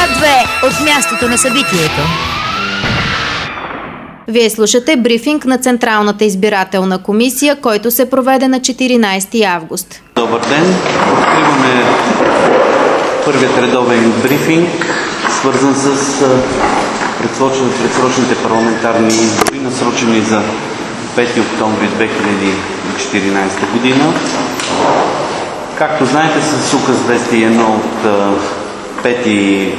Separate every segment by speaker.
Speaker 1: 2 от мястото на събитието.
Speaker 2: Вие слушате брифинг на Централната избирателна комисия, който се проведе на 14 август.
Speaker 3: Добър ден! Откриваме първият редовен брифинг, свързан с предсрочните парламентарни избори, насрочени за 5 октомври 2014 година. Както знаете, с указ 201 от 5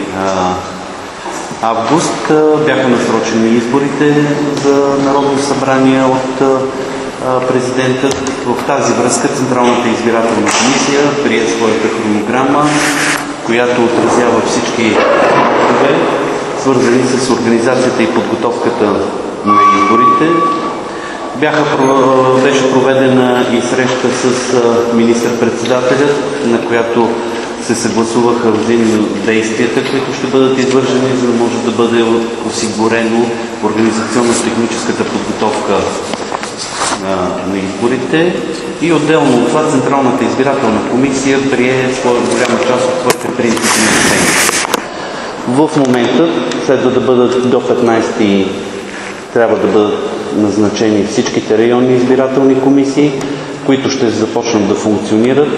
Speaker 3: август бяха насрочени изборите за Народно събрание от президента. В тази връзка Централната избирателна комисия прие своята хронограма, която отразява всички актове, свързани с организацията и подготовката на изборите. Беше проведена и среща с министър-председателя, на която се съгласуваха взаимно действията, които ще бъдат извършени, за да може да бъде осигурено организационно-техническата подготовка на изборите. И отделно от това Централната избирателна комисия прие голяма част от своите принципни решения. В момента следва да бъдат до 15 трябва да бъдат назначени всичките районни избирателни комисии, които ще започнат да функционират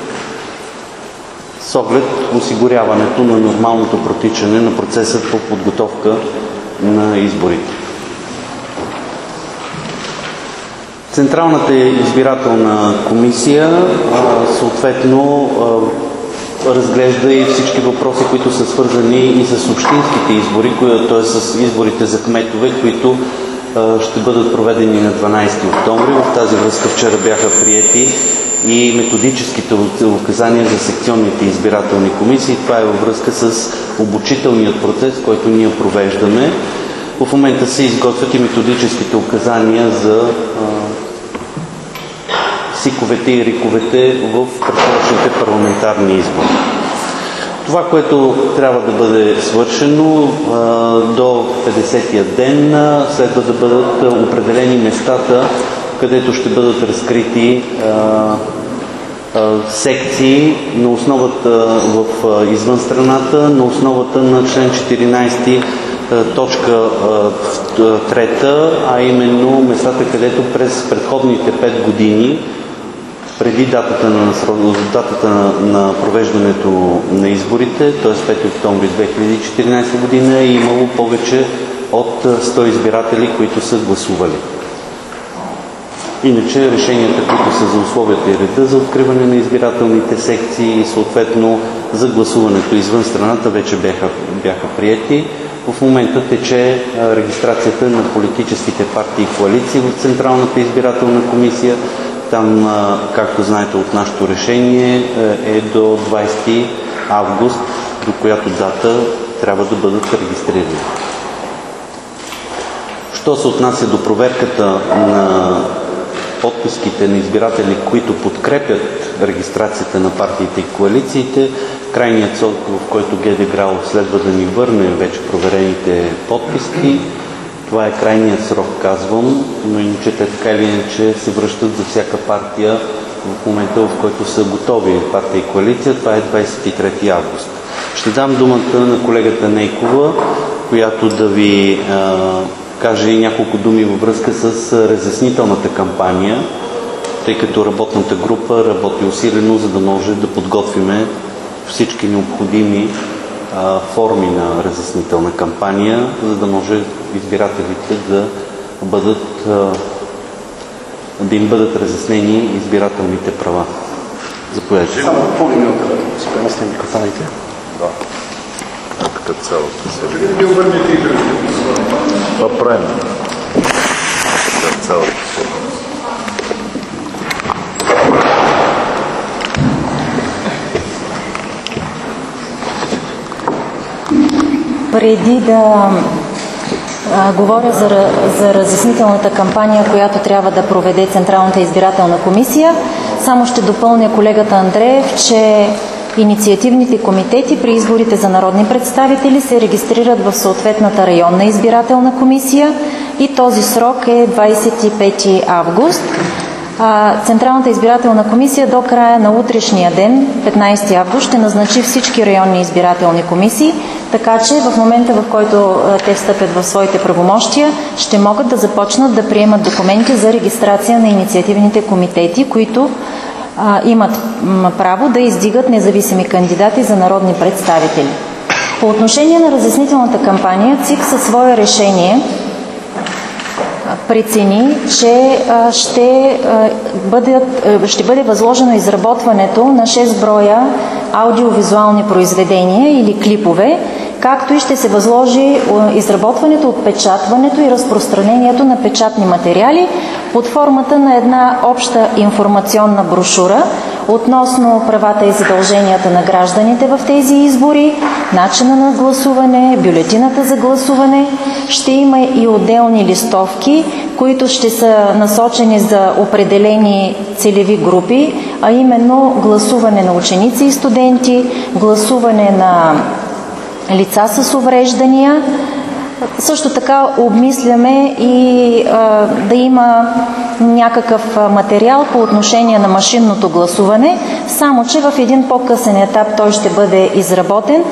Speaker 3: с оглед осигуряването на нормалното протичане на процеса по подготовка на изборите. Централната избирателна комисия съответно разглежда и всички въпроси, които са свързани и с общинските избори, т.е. с изборите за кметове, които ще бъдат проведени на 12 октомври. В тази връзка вчера бяха приети и методическите указания за секционните избирателни комисии. Това е във връзка с обучителният процес, който ние провеждаме. В момента се изготвят и методическите указания за СИКовете и РИКовете в предсрочните парламентарни избори. Това, което трябва да бъде свършено до 50-я ден, следва да бъдат определени местата, където ще бъдат разкрити секции на основата в извън страната, на основата на член 14 точка 3, а именно местата, където през предходните 5 години преди датата на провеждането на изборите, т.е. 5 октомври 2014 година, е имало повече от 100 избиратели, които са гласували. Иначе решенията, които са за условията и реда за откриване на избирателните секции и съответно за гласуването извън страната, вече бяха приети. В момента тече регистрацията на политическите партии и коалиции в Централната избирателна комисия. Там, както знаете от нашето решение, е до 20 август, до която дата трябва да бъдат регистрирани. Що се отнася до проверката на подписките на избиратели, които подкрепят регистрацията на партиите и коалициите, крайният срок, в който ГД-ГРАО следва да ни върне вече проверените подписки. Това е крайният срок, казвам, но иначе те така или иначе се връщат за всяка партия в момента, в който са готови партия и коалиция. Това е 23 август. Ще дам думата на колегата Нейкова, която да ви каже и няколко думи във връзка с разяснителната кампания, тъй като работната група работи усилено, за да може да подготвиме всички необходими форми на разяснителна кампания, за да може избирателите да им бъдат разяснени избирателните права. Заповядайте.
Speaker 4: Само по минута да си преместим микрофоните.
Speaker 5: Да. Така цялата седмица.
Speaker 4: Да обърнете и другите.
Speaker 5: Това правим. Така цялата седмица.
Speaker 6: Преди да говоря за разяснителната кампания, която трябва да проведе Централната избирателна комисия, само ще допълня колегата Андреев, че инициативните комитети при изборите за народни представители се регистрират в съответната районна избирателна комисия и този срок е 25 август. Централната избирателна комисия до края на утрешния ден, 15 август, ще назначи всички районни избирателни комисии, така че в момента, в който те встъпят в своите правомощия, ще могат да започнат да приемат документи за регистрация на инициативните комитети, които имат право да издигат независими кандидати за народни представители. По отношение на разяснителната кампания, ЦИК със свое решение прецени, че ще бъде възложено изработването на 6 броя аудиовизуални произведения или клипове, както и ще се възложи изработването, отпечатването и разпространението на печатни материали под формата на една обща информационна брошура относно правата и задълженията на гражданите в тези избори, начина на гласуване, бюлетината за гласуване. Ще има и отделни листовки, които ще са насочени за определени целеви групи, а именно гласуване на ученици и студенти, гласуване на лица с увреждания. Също така обмисляме и да има някакъв материал по отношение на машинното гласуване, само че в един по-късен етап той ще бъде изработен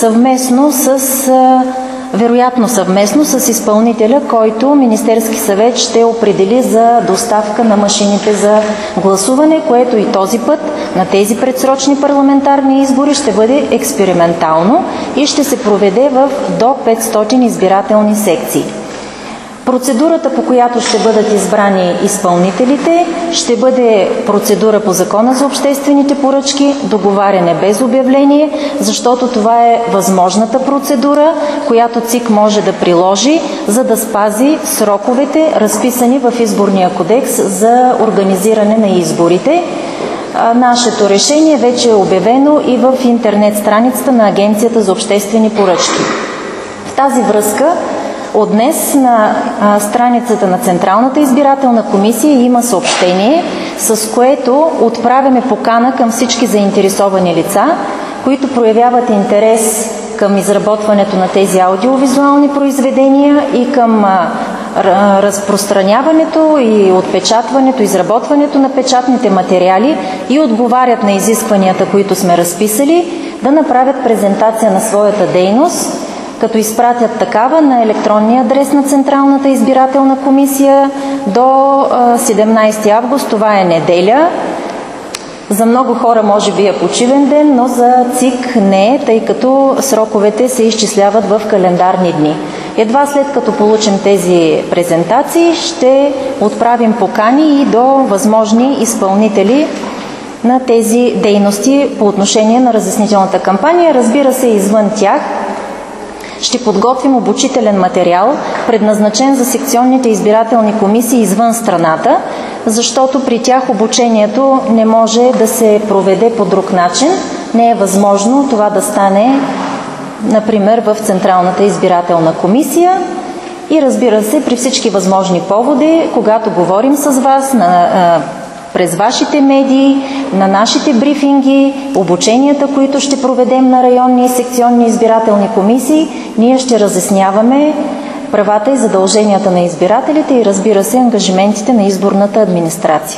Speaker 6: вероятно съвместно с изпълнителя, който Министерски съвет ще определи за доставка на машините за гласуване, което и този път на тези предсрочни парламентарни избори ще бъде експериментално и ще се проведе в до 500 избирателни секции. Процедурата, по която ще бъдат избрани изпълнителите, ще бъде процедура по Закона за обществените поръчки, договаряне без обявление, защото това е възможната процедура, която ЦИК може да приложи, за да спази сроковете, разписани в Изборния кодекс за организиране на изборите. Нашето решение вече е обявено и в интернет страницата на Агенцията за обществени поръчки. В тази връзка от днес на страницата на Централната избирателна комисия има съобщение, с което отправяме покана към всички заинтересовани лица, които проявяват интерес към изработването на тези аудиовизуални произведения и към разпространяването и отпечатването, изработването на печатните материали и отговарят на изискванията, които сме разписали, да направят презентация на своята дейност, като изпратят такава на електронния адрес на Централната избирателна комисия до 17 август, това е неделя. За много хора може би е почивен ден, но за ЦИК не е, тъй като сроковете се изчисляват в календарни дни. Едва след като получим тези презентации, ще отправим покани и до възможни изпълнители на тези дейности по отношение на разяснителната кампания. Разбира се, извън тях ще подготвим обучителен материал, предназначен за секционните избирателни комисии извън страната, защото при тях обучението не може да се проведе по друг начин. Не е възможно това да стане, например, в Централната избирателна комисия. И разбира се, при всички възможни поводи, когато говорим с вас, през вашите медии, на нашите брифинги, обученията, които ще проведем на районни и секционни избирателни комисии, ние ще разясняваме правата и задълженията на избирателите и, разбира се, ангажиментите на изборната администрация.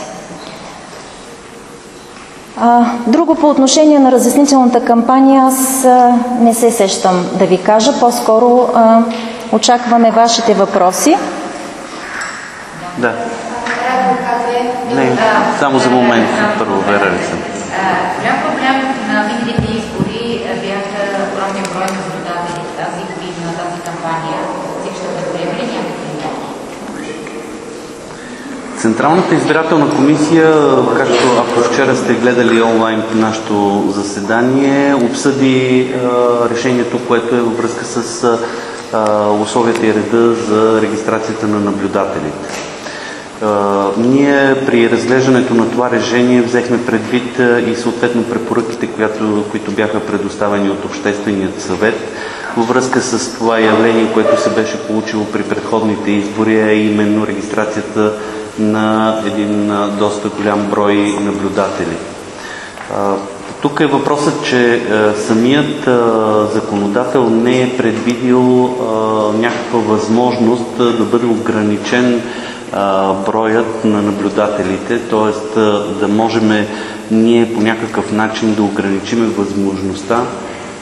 Speaker 6: Друго по отношение на разяснителната кампания аз не се сещам да ви кажа, по-скоро очакваме вашите въпроси.
Speaker 3: Да. Не, само за момент, първо, Вера ли съм?
Speaker 1: Голям проблем на миналите избори бяха огромния брой на наблюдатели на тази кампания. ЦИК ще предприеме ли някакви мерки?
Speaker 3: Централната избирателна комисия, както ако вчера сте гледали онлайн нашето заседание, обсъди решението, което е във връзка с условията и реда за регистрацията на наблюдателите. Ние при разглеждането на това решение взехме предвид и съответно препоръките, които бяха предоставени от Общественият съвет във връзка с това явление, което се беше получило при предходните избори, а именно регистрацията на един доста голям брой наблюдатели. Тук е въпросът, че самият законодател не е предвидил някаква възможност да бъде ограничен броят на наблюдателите, т.е. да можем ние по някакъв начин да ограничим възможността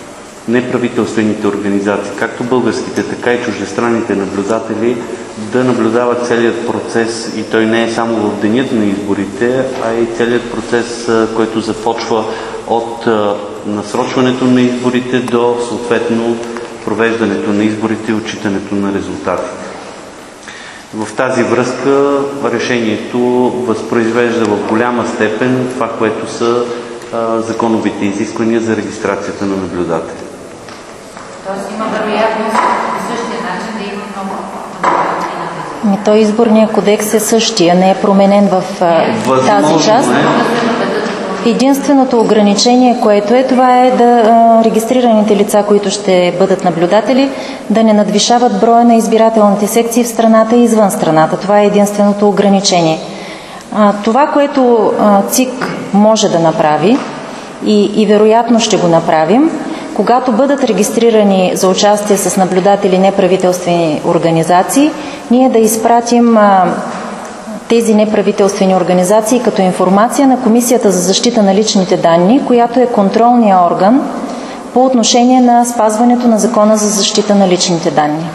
Speaker 3: неправителствените организации, както българските, така и чуждестранните наблюдатели, да наблюдават целият процес, и той не е само в денят на изборите, а и целият процес, който започва от насрочването на изборите до съответно провеждането на изборите и отчитането на резултатите. В тази връзка решението възпроизвежда в голяма степен това, което са законовите изисквания за регистрацията на наблюдатели.
Speaker 1: Тоест има вероятност по същия начин да има много наблюдатели на тези.
Speaker 6: Той изборния кодекс е същия, не е променен в тази част. Единственото ограничение, което това е да регистрираните лица, които ще бъдат наблюдатели, да не надвишават броя на избирателните секции в страната и извън страната. Това е единственото ограничение. Това, което ЦИК може да направи и вероятно ще го направим, когато бъдат регистрирани за участие с наблюдатели неправителствени организации, ние да изпратим тези неправителствени организации като информация на Комисията за защита на личните данни, която е контролният орган по отношение на спазването на Закона за защита на личните данни.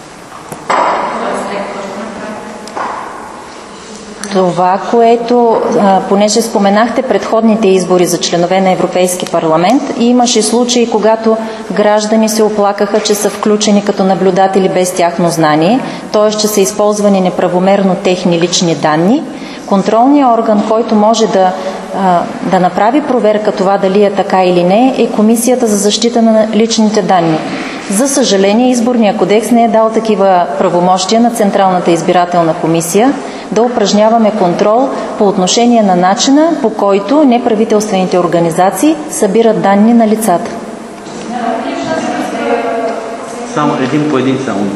Speaker 6: Това, което, понеже споменахте предходните избори за членове на Европейски парламент, и имаше случаи, когато граждани се оплакаха, че са включени като наблюдатели без тяхно знание, т.е. че са използвани неправомерно техни лични данни. Контролният орган, който може да направи проверка това дали е така или не, е Комисията за защита на личните данни. За съжаление, Изборният кодекс не е дал такива правомощия на Централната избирателна комисия да упражняваме контрол по отношение на начина, по който неправителствените организации събират данни на лицата.
Speaker 3: Само един по един само.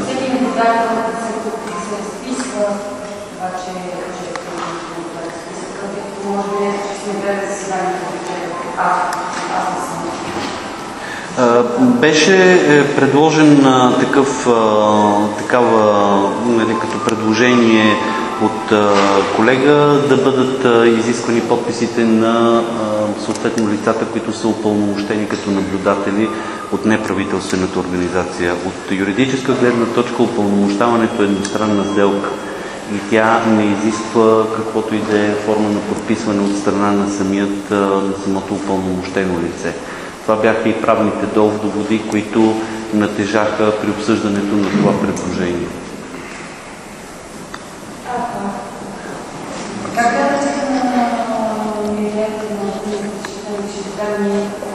Speaker 3: Беше предложен като предложение от колега да бъдат изисквани подписите на съответно лицата, които са упълномощени като наблюдатели от неправителствената организация. От юридическа гледна точка упълномощаването е едностранна сделка и тя не изисква каквото и да е форма на подписване от страна на самото упълномощено лице. Това бяха и правните доводи, които натежаха при обсъждането на това предложение.
Speaker 7: Как гледате на идеята на личните данни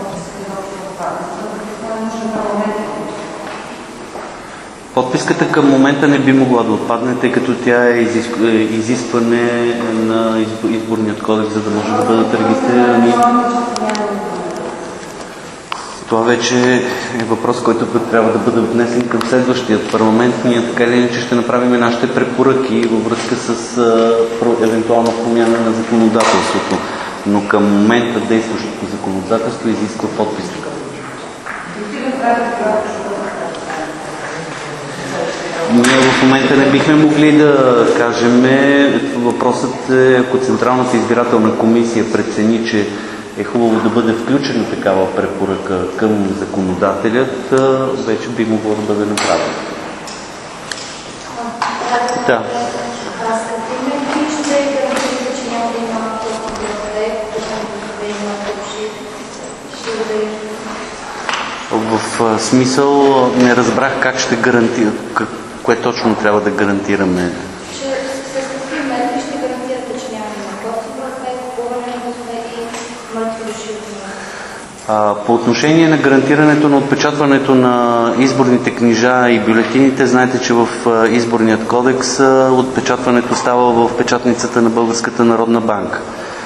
Speaker 3: Подписката към момента не би могла да отпадне, тъй като тя е изискване на изборният кодекс, за да може да бъдат регистрирани. Това вече е въпрос, който трябва да бъде отнесен към следващия парламент. Ние така или иначе ще направим нашите препоръки във връзка с евентуална промяна на законодателството. Но към момента действащото законодателство изисква подписка. Ние в момента не бихме могли да кажем. Въпросът е, ако Централната избирателна комисия прецени, че е хубаво да бъде включена такава препоръка към законодателят, вече би могло да бъде направено. Да. В смисъл не разбрах как ще гарантира, кое точно трябва да гарантираме. По отношение на гарантирането на отпечатването на изборните книжа и бюлетините, знаете, че в Изборният кодекс отпечатването става в печатницата на Българската народна банка.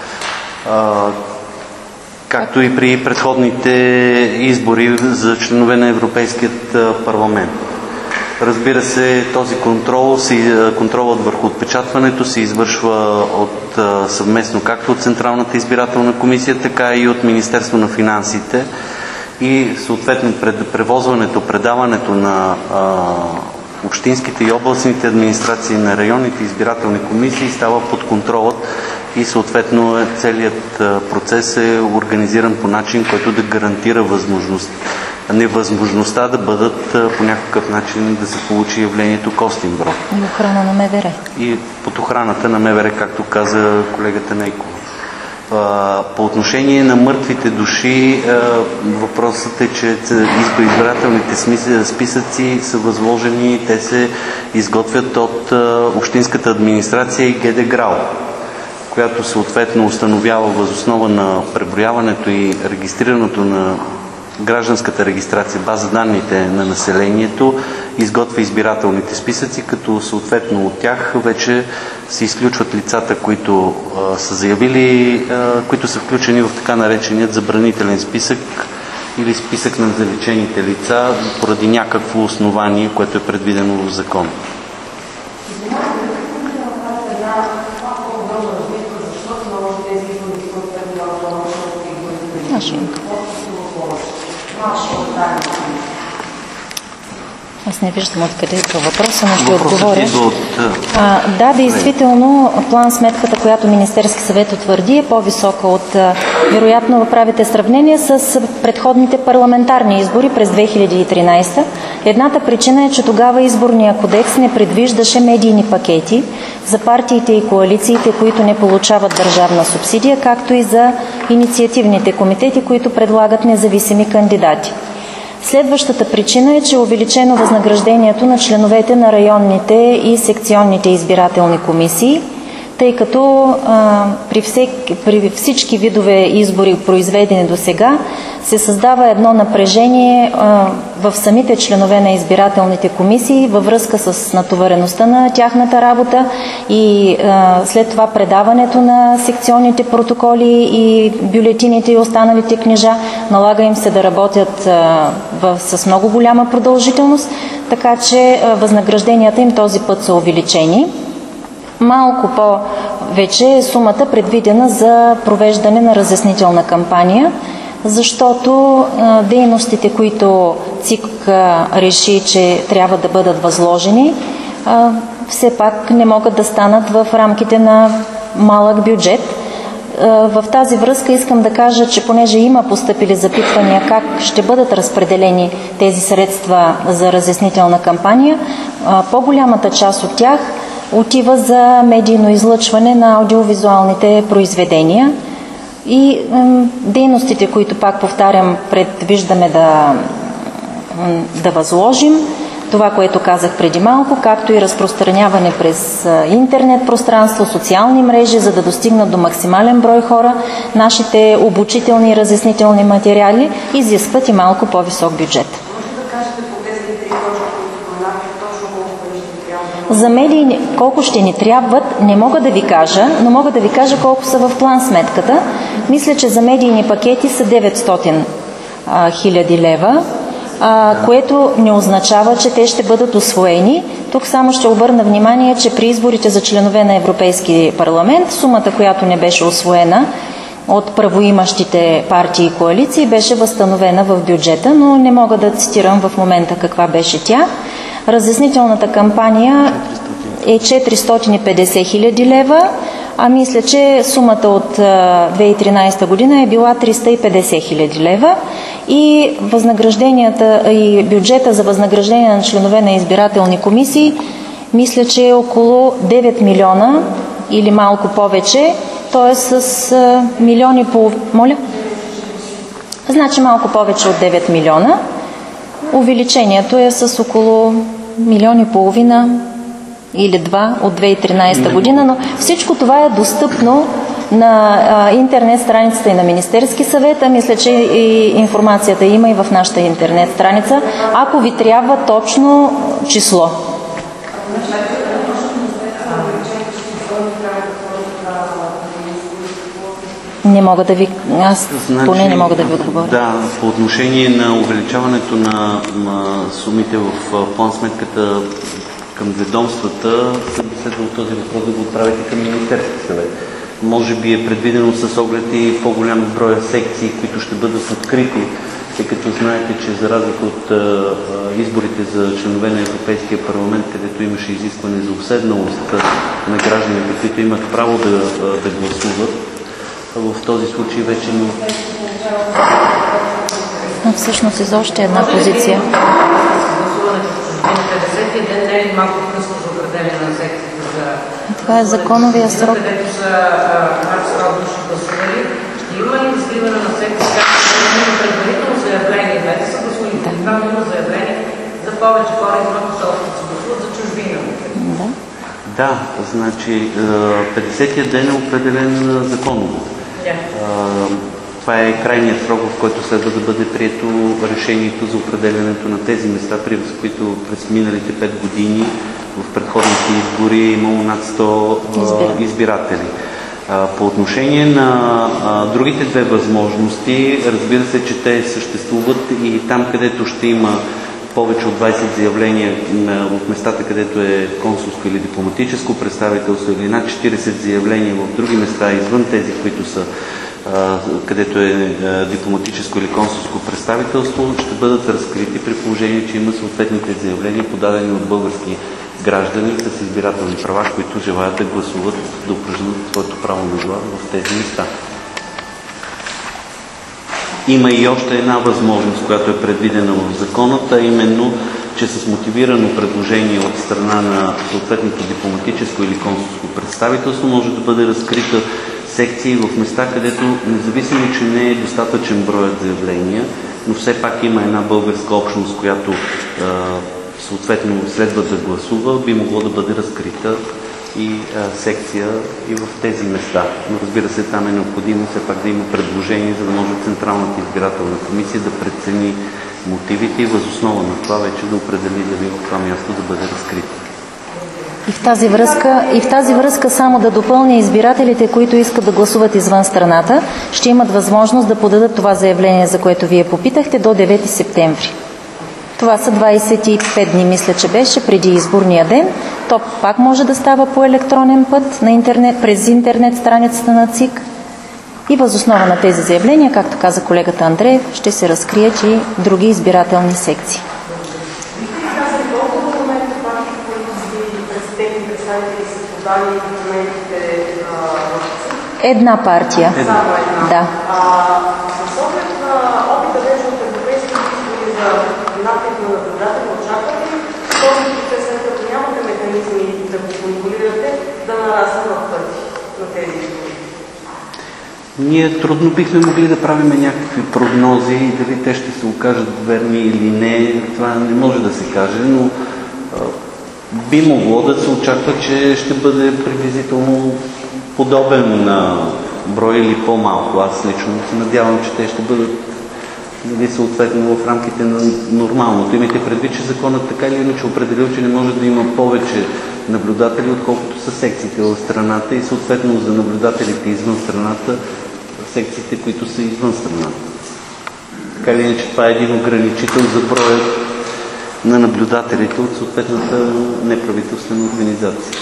Speaker 3: Както и при предходните избори за членове на Европейският парламент. Разбира се, този контролът върху отпечатването се извършва съвместно както от Централната избирателна комисия, така и от Министерство на финансите и съответно превозването, предаването на общинските и областните администрации на районните избирателни комисии става под контролът и съответно целият процес е организиран по начин, който да гарантира възможност невъзможността да бъдат по някакъв начин да се получи явлението Костинброд.
Speaker 6: И охрана на МВР.
Speaker 3: И под охраната на МВР, както каза колегата Нейкова. По отношение на мъртвите души, въпросът е, че избирателните списъци са възложени, те се изготвят от Общинската администрация и ГД ГРАО, която съответно установява въз основа на преброяването и регистрирането на гражданската регистрация, база данните на населението, изготвя избирателните списъци, като съответно от тях вече се изключват лицата, които са заявили, които са включени в така нареченият забранителен списък или списък на заличените лица поради някакво основание, което е предвидено в закон.
Speaker 6: Аз не виждам откъде е това въпроса, но ще отговоря.
Speaker 3: От...
Speaker 6: Да, действително, план-сметката, която Министерски съвет утвърди, е по-висока от... Вероятно, правите сравнение с предходните парламентарни избори през 2013. Едната причина е, че тогава изборния кодекс не предвиждаше медийни пакети за партиите и коалициите, които не получават държавна субсидия, както и за инициативните комитети, които предлагат независими кандидати. Следващата причина е, че е увеличено възнаграждението на членовете на районните и секционните избирателни комисии, тъй като при всички видове избори, произведени до сега, се създава едно напрежение в самите членове на избирателните комисии във връзка с натовареността на тяхната работа и след това предаването на секционните протоколи и бюлетините и останалите книжа. Налага им се да работят с много голяма продължителност, така че възнагражденията им този път са увеличени. Малко повече е сумата предвидена за провеждане на разяснителна кампания, защото дейностите, които ЦИК реши, че трябва да бъдат възложени, все пак не могат да станат в рамките на малък бюджет. В тази връзка искам да кажа, че понеже има постъпили запитвания как ще бъдат разпределени тези средства за разяснителна кампания, по-голямата част от тях отива за медийно излъчване на аудиовизуалните произведения и дейностите, които, пак повтарям, предвиждаме да възложим, това, което казах преди малко, както и разпространяване през интернет пространство, социални мрежи, за да достигнат до максимален брой хора, нашите обучителни и разяснителни материали изискват и малко по-висок бюджет. За медии колко ще ни трябват, не мога да ви кажа, но мога да ви кажа колко са в план сметката. Мисля, че за медийни пакети са 900 хиляди лева, което не означава, че те ще бъдат усвоени. Тук само ще обърна внимание, че при изборите за членове на Европейски парламент сумата, която не беше усвоена от правоимащите партии и коалиции, беше възстановена в бюджета, но не мога да цитирам в момента каква беше тя. Разяснителната кампания е 450 хиляди лева, а мисля, че сумата от 2013 година е била 350 хиляди лева и възнагражденията и бюджета за възнаграждение на членове на избирателни комисии мисля, че е около 9 милиона или малко повече, т.е. с милиони по... Моля? Значи малко повече от 9 милиона. Увеличението е с около 1,5 милиона или 2 от 2013 година, но всичко това е достъпно на интернет страницата и на Министерски съвет, а мисля, че и информацията има и в нашата интернет страница, ако ви трябва точно число. Не мога да ви... Аз поне не мога да ви отговоря.
Speaker 3: Да, по отношение на увеличаването на сумите в план сметката към ведомствата, следва този въпрос да го отправите към Министерския съвет. Може би е предвидено с оглед и по-голям брой секции, които ще бъдат открити, тъй като знаете, че за разлика от изборите за членове на Европейския парламент, където имаше изискване за уседналост на гражданите, които имат право да гласуват, в този случай вече
Speaker 6: всъщност из още една позиция.
Speaker 1: Гласуването с 50 ден не е малко късно за определение на секциите за...
Speaker 6: Това е законовия срок.
Speaker 1: Където са над 100 души гласували, ще има ли изливане на секции, както има предварително заявление, двете са гласували, това има заявление за повече хора извън посолството се гласуват за чужбина?
Speaker 3: Да, значи 50-я ден е определен законово. Това е крайният срок, в който следва да бъде прието решението за определянето на тези места, при които през миналите 5 години в предходните избори е имало над 100 избиратели. По отношение на другите две възможности, разбира се, че те съществуват и там, където ще има повече от 20 заявления в местата, където е консулско или дипломатическо представителство, или над 40 заявления в други места, извън тези, които са където е дипломатическо или консулско представителство, ще бъдат разкрити при положение, че има съответните заявления, подадени от български граждани с избирателни права, които желаят да гласуват, да упражнят своето право на глас в тези места. Има и още една възможност, която е предвидена в законата, именно, че с мотивирано предложение от страна на съответното дипломатическо или консулско представителство може да бъде разкрита секции в места, където независимо, че не е достатъчен броят заявления, но все пак има една българска общност, която съответно следва да гласува, би могло да бъде разкрита и секция и в тези места. Но разбира се, там е необходимо все пак да има предложение, за да може Централната избирателна комисия да прецени мотивите и възоснова на това вече да определи дали в това място да бъде разкрита.
Speaker 6: И в тази връзка само да допълня, избирателите, които искат да гласуват извън страната, ще имат възможност да подадат това заявление, за което вие попитахте, до 9 септември. Това са 25 дни, мисля, че беше преди изборния ден. То пак може да става по електронен път на интернет, през интернет страницата на ЦИК. И въз основа на тези заявления, както каза колегата Андреев, ще се разкрият и други избирателни секции. Една партия. Да.
Speaker 7: С оглед на опита вече от европейските избори за натиск на наблюдатели, очаквате ли този процес, след като нямате механизми да го контролирате, да нарасне в пъти на тези избори?
Speaker 3: Ние трудно бихме могли да правим някакви прогнози и дали те ще се окажат верни или не. Това не може да се каже, но би могло да се очаква, че ще бъде приблизително подобен на брой или по-малко. Аз лично се надявам, че те ще бъдат съответно в рамките на нормалното. Имайте предвид, че законът така или иначе определил, че не може да има повече наблюдатели, отколкото са секциите в страната и съответно за наблюдателите извън страната, секциите, които са извън страната. Така или иначе това е един ограничител за броя на наблюдателите от съответната неправителствена организация.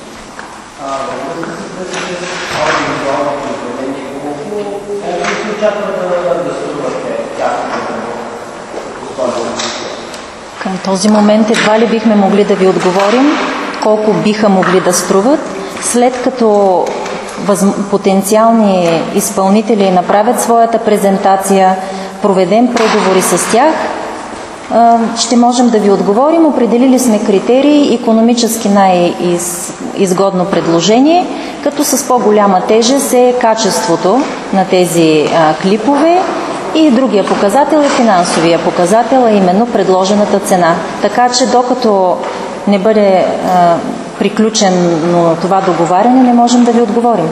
Speaker 6: Към този момент едва ли бихме могли да ви отговорим колко биха могли да струват, след като потенциални изпълнители направят своята презентация, проведем преговори с тях, ще можем да ви отговорим. Определили сме критерии, икономически най-изгодно предложение, като с по-голяма тежест е качеството на тези клипове и другия показател е финансовия показател, а именно предложената цена. Така че докато не бъде приключено това договаряне, не можем да ви отговорим.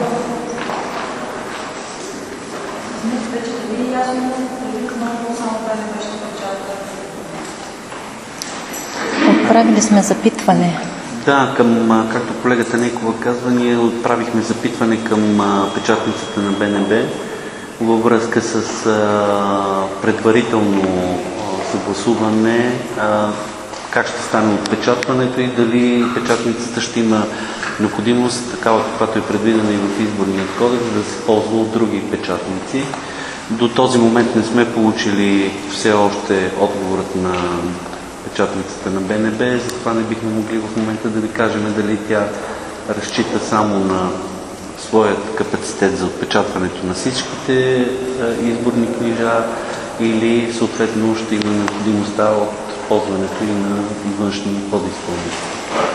Speaker 6: Отправили сме запитване.
Speaker 3: Да, както колегата Нейкова казва, ние отправихме запитване към печатницата на БНБ във връзка с предварително съгласуване как ще стане отпечатването и дали печатницата ще има необходимост, такава каквато е предвидена и в изборния кодекс, да се ползва от други печатници. До този момент не сме получили все още отговорът на печатницата на БНБ, затова не бихме могли в момента да ви кажем дали тя разчита само на своят капацитет за отпечатването на всичките изборни книжа или съответно ще има необходимостта от ползването и на външни подизпълнители.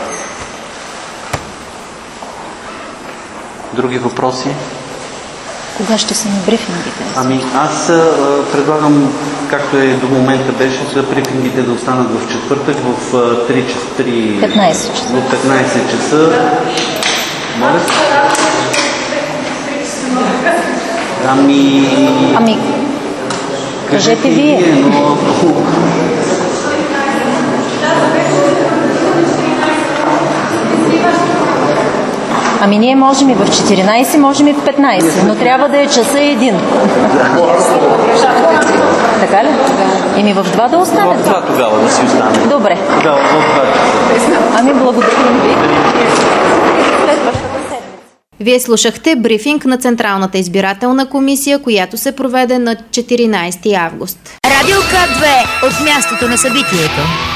Speaker 3: Други въпроси?
Speaker 6: Кога ще са ни брифингите?
Speaker 3: Аз предлагам, както е до момента беше, за брифингите да останат в четвъртък в
Speaker 6: 15 часа.
Speaker 3: В 15 часа. Моля?
Speaker 6: Кажете вие.
Speaker 3: Но...
Speaker 6: Ние можем и в 14, можем и в 15, но трябва да е часа един. Така ли? В 2 да остане?
Speaker 3: В 2 тогава да си остане.
Speaker 6: Добре.
Speaker 3: Тогава в 2 часа.
Speaker 6: Благодарим ви.
Speaker 2: Вие слушахте брифинг на Централната избирателна комисия, която се проведе на 14 август.
Speaker 8: Радио К2 от мястото на събитието.